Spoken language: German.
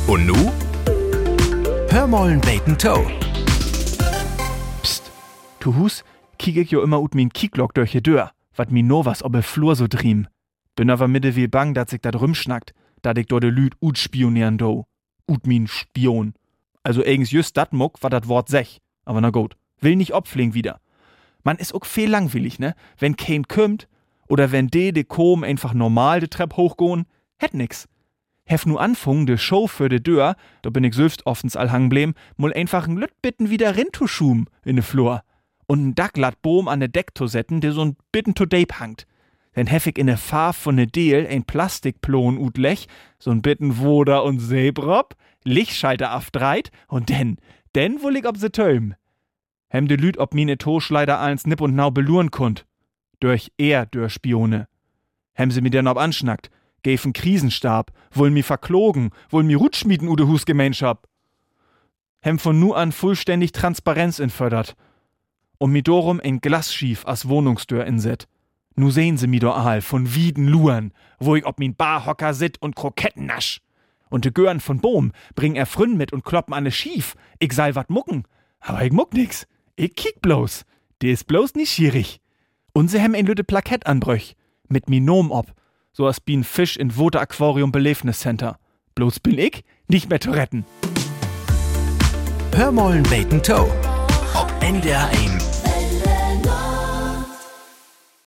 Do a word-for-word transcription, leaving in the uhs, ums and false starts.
Und nu? Hör mollen beten Toe. Psst, du Hus, kiek ich jo immer ut min Kieklock durch die Dör, wat mi no was ob e Flur so driem. Bin aber mitte wie bang, dat sich da drum schnackt, dat ich do de Lüd ut spionieren do. Ut min Spion. Also eigens just dat muck, wat dat Wort sech. Aber na gut, will nicht opfling wieder. Man is ook viel langweilig, ne? Wenn kein kümmt, oder wenn de de kom einfach normal de Trepp hochgoen, hätt nix. Hef nu anfung de Show für de Dör, da bin ich selbst offens all hang bläm, mul einfach n Lüt bitten wieder rintuschum in de Flur. Und n Dacklat Boom an de Deck to setten, der so'n bitten to Dape hangt. Denn hef ich in de Farb von de Deel ein Plastikplon ut lech, so'n bitten Woder und Seebrop, Lichtschalter afdreit, und denn, denn wull ich ob se töm. Hem de Lüd ob mine Toschleider eins nipp und nau beluren kunt. Durch er, durch Spione. Hem se mi denn ob anschnackt, gefen Krisenstab, woll mi verklogen, woll mi Rutschmieden ude Hus Gemeinschap. Hem von nu an vollständig Transparenz infördert. Und mi dorum ein Glasschief as Wohnungstür inset. Nu sehn se mi do aal von Wieden luren, wo ich ob min Barhocker sit und Kroketten nasch. Und de Gören von Bohm bring er Frünn mit und kloppen an ne Schief. Ich sei wat mucken, aber ich muck nix. Ich kiek bloß. De is bloß nicht schierig. Und se hem ein lütte Plakett anbröch. Mit mi Nom ob. So as bin Fisch in Wote Aquarium Belebniscenter. Bloß bin ich nicht mehr zu retten. Hör mollen beten Toe. Ob N D R eins